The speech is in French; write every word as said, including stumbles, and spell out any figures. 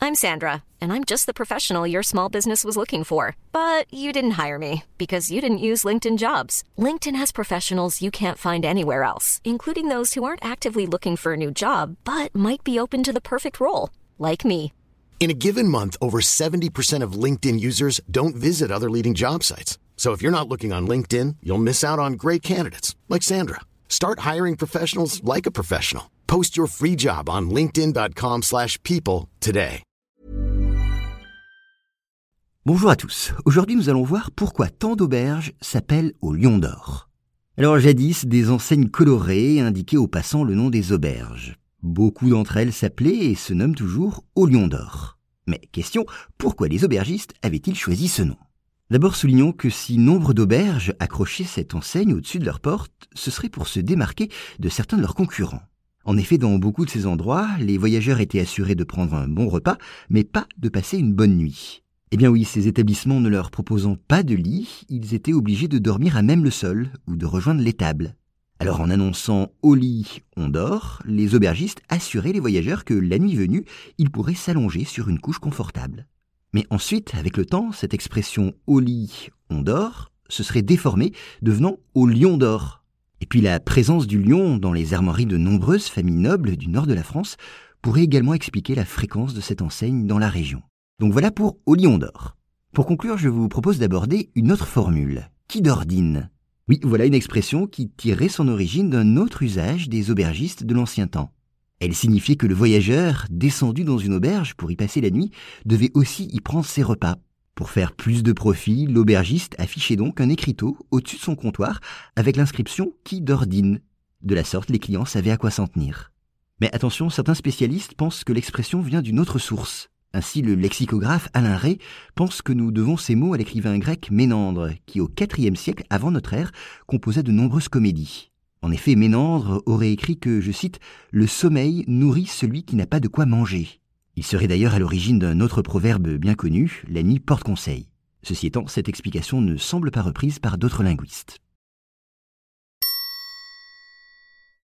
I'm Sandra, and I'm just the professional your small business was looking for. But you didn't hire me because you didn't use LinkedIn Jobs. LinkedIn has professionals you can't find anywhere else, including those who aren't actively looking for a new job, but might be open to the perfect role, like me. In a given month, over seventy percent of LinkedIn users don't visit other leading job sites. So if you're not looking on LinkedIn, you'll miss out on great candidates like Sandra. Start hiring professionals like a professional. Post your free job on linkedin dot com slash people today. Bonjour à tous. Aujourd'hui, nous allons voir pourquoi tant d'auberges s'appellent au Lion d'Or. Alors jadis, des enseignes colorées indiquaient aux passants le nom des auberges. Beaucoup d'entre elles s'appelaient et se nomment toujours au Lion d'Or. Mais question, pourquoi les aubergistes avaient-ils choisi ce nom ? D'abord soulignons que si nombre d'auberges accrochaient cette enseigne au-dessus de leur porte, ce serait pour se démarquer de certains de leurs concurrents. En effet, dans beaucoup de ces endroits, les voyageurs étaient assurés de prendre un bon repas, mais pas de passer une bonne nuit. Eh bien oui, ces établissements ne leur proposant pas de lit, ils étaient obligés de dormir à même le sol ou de rejoindre l'étable. Alors en annonçant « au lit, on dort », les aubergistes assuraient les voyageurs que la nuit venue, ils pourraient s'allonger sur une couche confortable. Mais ensuite, avec le temps, cette expression « au lit, on dort » se serait déformée, devenant « au lion d'or ». Et puis la présence du lion dans les armoiries de nombreuses familles nobles du nord de la France pourrait également expliquer la fréquence de cette enseigne dans la région. Donc voilà pour « au lion d'or ». Pour conclure, je vous propose d'aborder une autre formule, « qui d'ordine ». Oui, voilà une expression qui tirait son origine d'un autre usage des aubergistes de l'ancien temps. Elle signifiait que le voyageur, descendu dans une auberge pour y passer la nuit, devait aussi y prendre ses repas. Pour faire plus de profit, l'aubergiste affichait donc un écriteau au-dessus de son comptoir avec l'inscription « qui d'ordine ». De la sorte, les clients savaient à quoi s'en tenir. Mais attention, certains spécialistes pensent que l'expression vient d'une autre source. Ainsi, le lexicographe Alain Ray pense que nous devons ces mots à l'écrivain grec Ménandre, qui au quatrième siècle avant notre ère composa de nombreuses comédies. En effet, Ménandre aurait écrit que, je cite, « le sommeil nourrit celui qui n'a pas de quoi manger ». Il serait d'ailleurs à l'origine d'un autre proverbe bien connu, « la nuit porte conseil ». Ceci étant, cette explication ne semble pas reprise par d'autres linguistes.